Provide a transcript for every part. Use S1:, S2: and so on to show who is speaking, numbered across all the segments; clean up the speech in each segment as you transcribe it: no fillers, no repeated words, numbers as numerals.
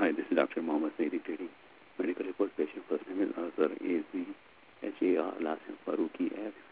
S1: Hi, this is Dr. Mohammed Saeed Trading. Medical report patient first name is Azhar AZHAR, last name Faruqi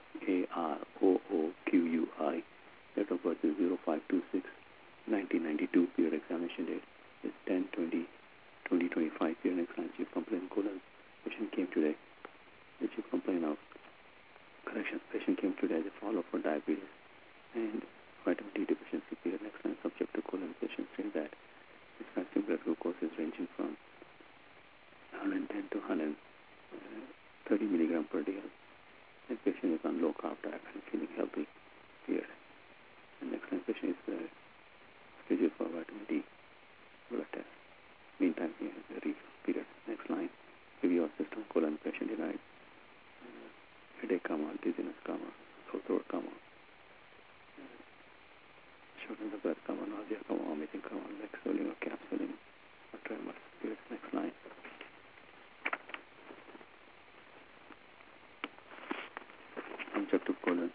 S1: FAROOQUI. Date of birth is 0526 1992. Period examination date is 10/20/2025. Period next line chief complaint colon. Patient came today. The chief complaint of correction. Patient came today as a follow-up for diabetes and vitamin D deficiency. Period next line subject to colon. Patient said that his fasting blood glucose is ranging from 110 to 130 milligram per day. The patient is on low carb diet and feeling healthy. Period. The next line patient is scheduled for vitamin D blood test. Meantime, he has a refill. Period. Next line. Review of system colon. Patient denied headache, dizziness, sore throat, shortness of breath, nausea, vomiting, leg swelling or calf swelling or tremors. Period. Next line. Objective colon.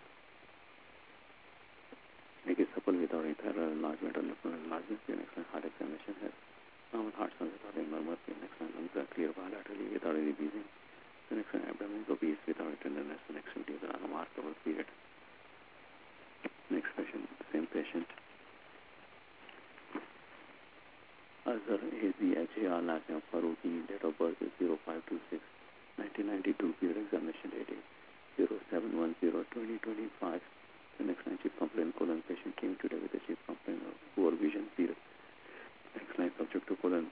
S1: Make it supple without intestinal enlargement or lymph node enlargement. Period. Next line. Heart examination has normal heart sounds without any murmur. Period. Next line. Lungs are clear bilaterally without any wheezing. The next one, abdomen is obese without tenderness and extremities are unremarkable. Period. Next patient, same patient. Azhar AZHAR, last name Faruqi, date of birth is 0526 1992. Period examination date is 07/10/2025. The next line chief complaint colon. Patient came today with a chief complaint of poor vision. Period. Next line subject to colon.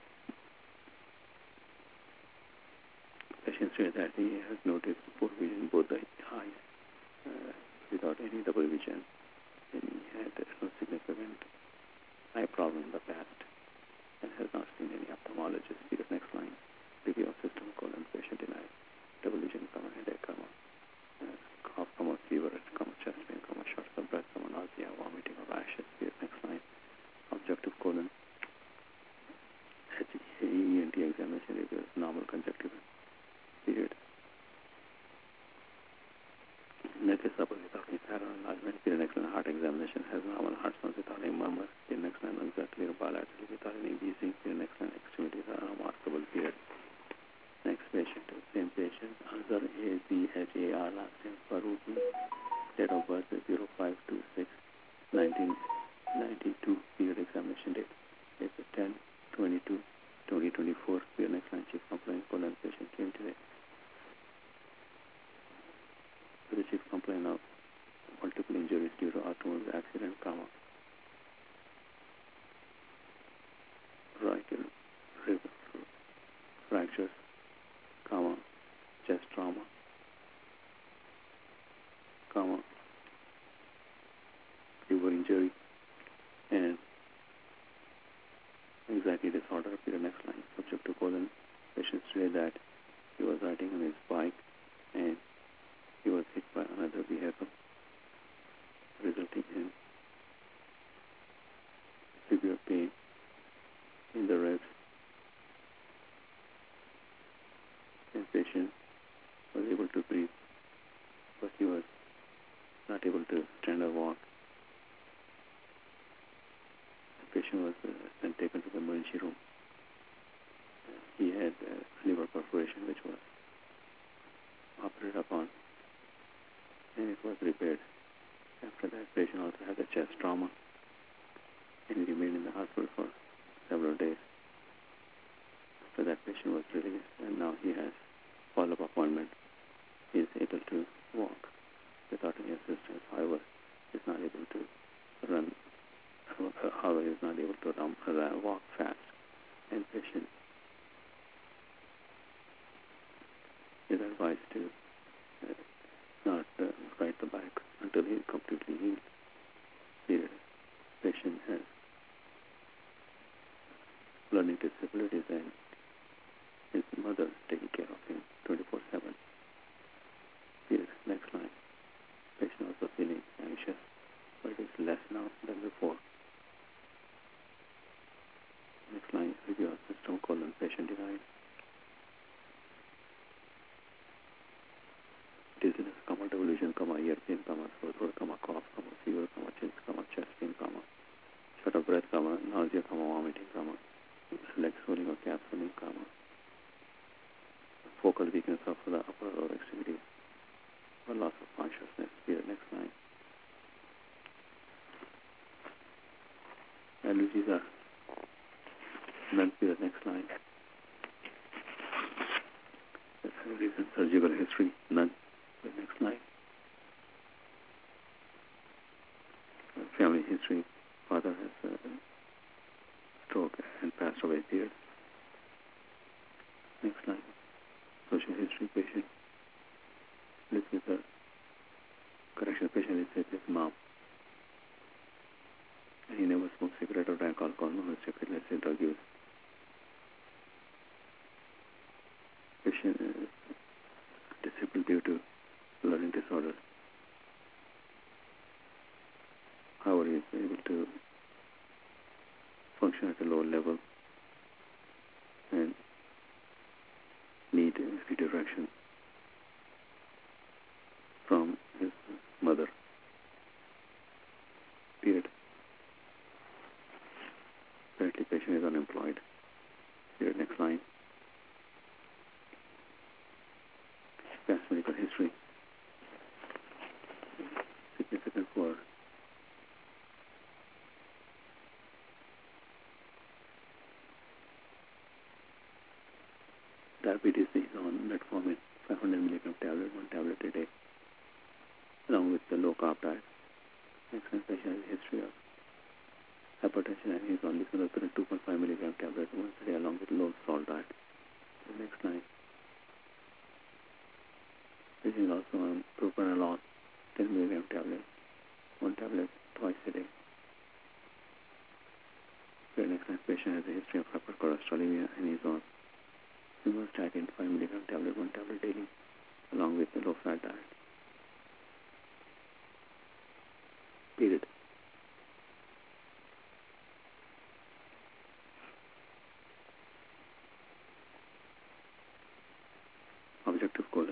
S1: Patient said that he has noticed poor vision in both the eyes without any double vision, and he had no significant eye problem in the past and has not seen any ophthalmologist. Period. Next line. Review of system colon. Patient denied double vision, headache, cough, fever, chest pain, shortness of breath, nausea, vomiting or rashes. Period. Next line. Objective colon. HENT examination reveals normal conjunctiva. Period. Neck is supple without any parallel enlargement. Period. Next line. Heart examination has normal heart sounds without any murmur. Period. Next line. Lungs are clear bilaterally without any wheezing. Period. Next line. Extremities are unremarkable. Period. Next patient, same patient. Azhar AZHAR, last name Faruqi. Date of birth is 0526 1992. Period. Examination date is 10/22/2024. Period. Next line. Chief complaint colon. Patient came today with the chief complaint of multiple injuries due to automobile accident, right rib fractures, chest trauma, liver injury, and anxiety disorder. Period. Next line. Subject to colon. Patient said that he was riding on his bike and he was hit by another vehicle, resulting in severe pain in the ribs. The patient was able to breathe, but he was not able to stand or walk. The patient was then taken to the emergency room. He had liver perforation, which was operated upon, and it was repaired. After that, patient also had a chest trauma, and he remained in the hospital for several days. After that, patient was released, and now he has follow-up appointment. He is able to walk without any assistance. However, he is not able to run. However, he is not able to walk fast, and patient is advised to not ride the bike until he is completely healed. Period. Patient has learning disabilities and his mother taking care of him 24/7. Period. Next line. Patient also feeling anxious, but it is less now than before. Next line. Review of system colon. Patient denied dizziness, double vision, ear pain, sore throat, cough, fever, chills, chest pain, short of breath, nausea, vomiting, leg swelling or calf None. Period. Next line. Recent surgical history. None. Period. Next line. Family history. Father has stroke and passed away. Period. Next line. Social history. Patient lives with a correction. Patient lives with his mom. And he never smoked cigarette or drank alcohol. No restricted, let's say, drug use. Patient is disabled due to learning disorder. However, he is able to function at a lower level and need redirection from his mother. Period. Currently, patient is unemployed. Period. Next line. Past medical history. Significant for diabetes. Is on metformin, 500 milligram tablet, 1 tablet a day, along with the low carb diet. Next line. Patient has a history of hypertension and he is on lisinopril 2.5 milligram tablet once a day, along with low salt diet. The next line. Patient is also on propranolol 10 milligram tablet, 1 tablet twice a day. The next line. Patient has a history of hypercholesterolemia and is on simvastatin 5 milligram tablet, 1 tablet daily, along with the low fat diet. Period. Objective colon.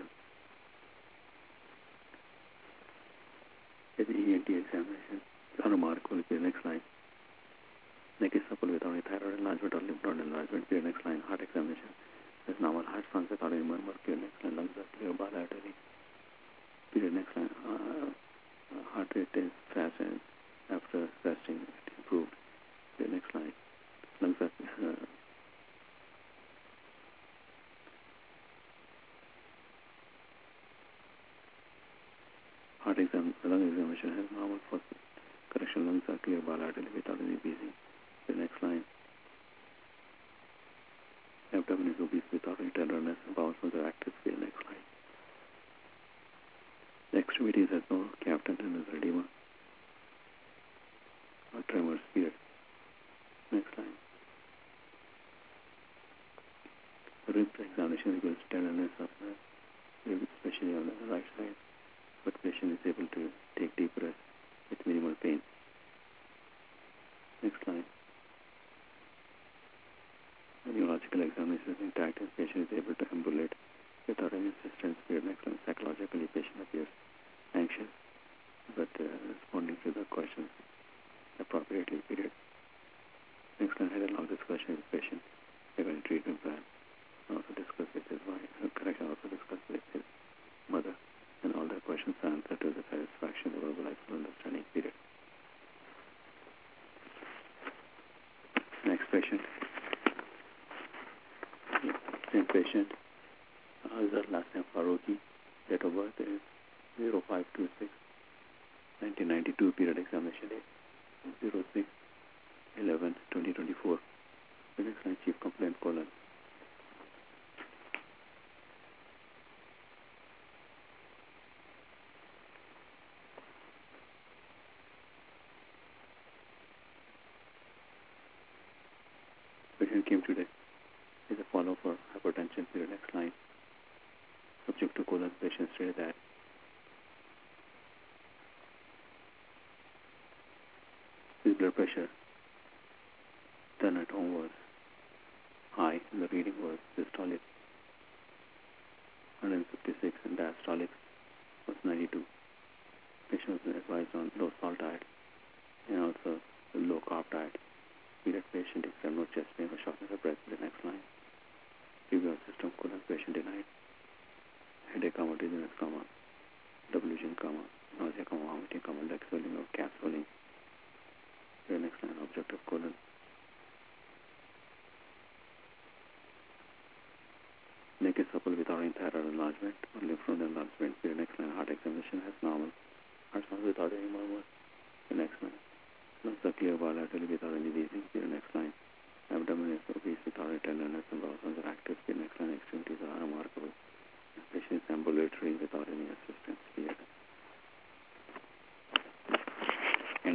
S1: At the ENT examination, unremarkable. Next line. Neck is supple without any thyroid enlargement or lymph node enlargement. Next line. Heart examination. There's normal heart sounds without any murmur. Next line. Lungs are clear bilaterally. Next line. Heart rate is fast and after resting it improved. Next line. Lungs are lung examination has normal for correction. Lungs are clear bilaterally without any wheezing. The next line. Abdomen is obese without any tenderness. Bowels are active. The next line. The extremities has no calf tenderness, edema, or tremors. Period. Next line. Rib examination reveals tenderness of the rib, especially on the right side, but patient is able to take deep breaths with minimal pain. Next line. The neurological examination is intact and patient is able to ambulate without any assistance. Period. Next line. Psychologically, patient appears anxious, but responding to the questions appropriately. Period. Next line. Had a long discussion with patient regarding treatment plan. Also discuss with his wife. Correction. Also discuss with his mother, and all the questions are answered to the satisfaction of verbalizable understanding. Period. Next patient. Same patient. His last name Faruqi. Date of birth is 0526 1992. Period. Examination date 06/11/2024. The next line. Chief complaint colon. Patient came today. Is a follow for hypertension. Period. Next line. Subject to colon. Patient stated that his blood pressure done at home was high and the reading was systolic 156 and diastolic was 92. Patient was advised on low salt diet and also low carb diet. Period. Patient examined no chest pain or shortness of breath. The next line. Review of system colon. Patient denied headache, dizziness, delusion, nausea, vomiting, leg swelling or calf swelling. The next line. Objective colon.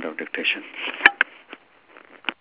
S1: of dictation.